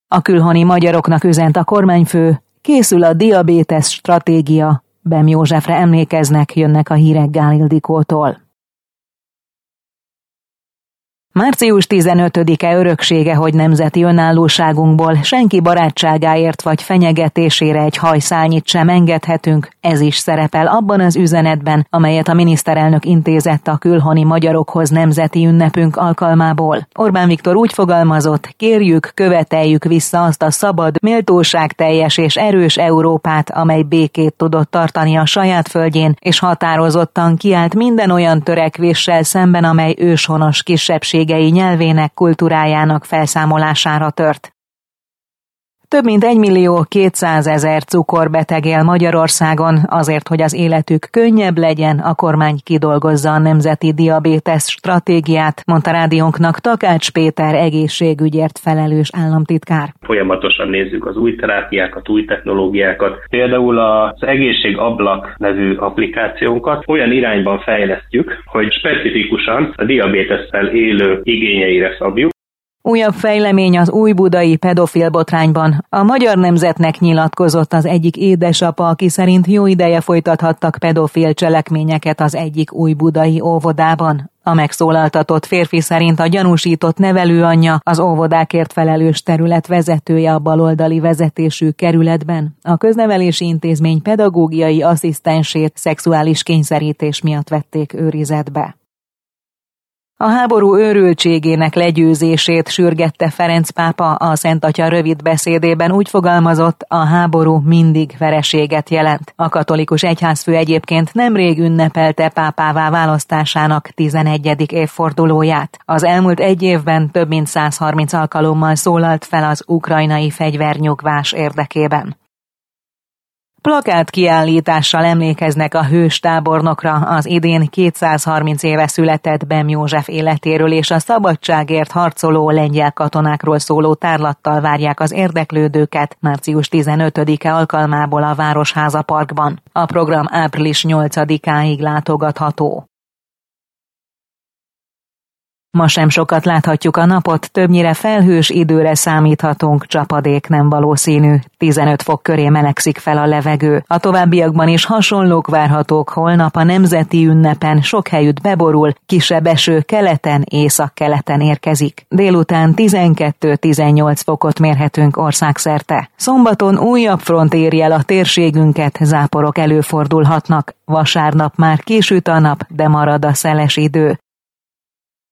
A külhoni magyaroknak üzent a kormányfő, készül a diabétesz stratégia, Bem Józsefre emlékeznek, jönnek a hírek Gál Ildikótól. Március 15-e öröksége, hogy nemzeti önállóságunkból senki barátságáért vagy fenyegetésére egy hajszálnyit sem engedhetünk, ez is szerepel abban az üzenetben, amelyet a miniszterelnök intézett a külhoni magyarokhoz nemzeti ünnepünk alkalmából. Orbán Viktor úgy fogalmazott, kérjük, követeljük vissza azt a szabad, méltóságteljes és erős Európát, amely békét tudott tartani a saját földjén, és határozottan kiállt minden olyan törekvéssel szemben, amely őshonos kisebbség nyelvének, kultúrájának felszámolására tört. Több mint 1.200.000 cukorbeteg él Magyarországon, azért, hogy az életük könnyebb legyen, a kormány kidolgozza a nemzeti diabétesz stratégiát, mondta rádiónknak Takács Péter egészségügyért felelős államtitkár. Folyamatosan nézzük az új terápiákat, új technológiákat. Például az Egészségablak nevű applikációnkat olyan irányban fejlesztjük, hogy specifikusan a diabétesszel élő igényeire szabjuk. Újabb fejlemény az újbudai pedofil botrányban. A Magyar Nemzetnek nyilatkozott az egyik édesapa, aki szerint jó ideje folytathattak pedofil cselekményeket az egyik újbudai óvodában. A megszólaltatott férfi szerint a gyanúsított nevelőanyja, az óvodákért felelős terület vezetője a baloldali vezetésű kerületben. A köznevelési intézmény pedagógiai asszisztensét szexuális kényszerítés miatt vették őrizetbe. A háború őrültségének legyőzését sürgette Ferenc pápa, a Szent Atya rövid beszédében úgy fogalmazott, a háború mindig vereséget jelent. A katolikus egyházfő egyébként nemrég ünnepelte pápává választásának 11. évfordulóját. Az elmúlt egy évben több mint 130 alkalommal szólalt fel az ukrajnai fegyvernyugvás érdekében. Plakátkiállítással emlékeznek a hős tábornokra, az idén 230 éve született Bem József életéről és a szabadságért harcoló lengyel katonákról szóló tárlattal várják az érdeklődőket március 15-e alkalmából a Városháza Parkban. A program április 8-áig látogatható. Ma sem sokat láthatjuk a napot, többnyire felhős időre számíthatunk, csapadék nem valószínű, 15 fok köré melegszik fel a levegő. A továbbiakban is hasonlók várhatók, holnap a nemzeti ünnepen sok helyütt beborul, kisebb eső keleten, északkeleten érkezik. Délután 12-18 fokot mérhetünk országszerte. Szombaton újabb front éri el a térségünket, záporok előfordulhatnak. Vasárnap már kisüt a nap, de marad a szeles idő.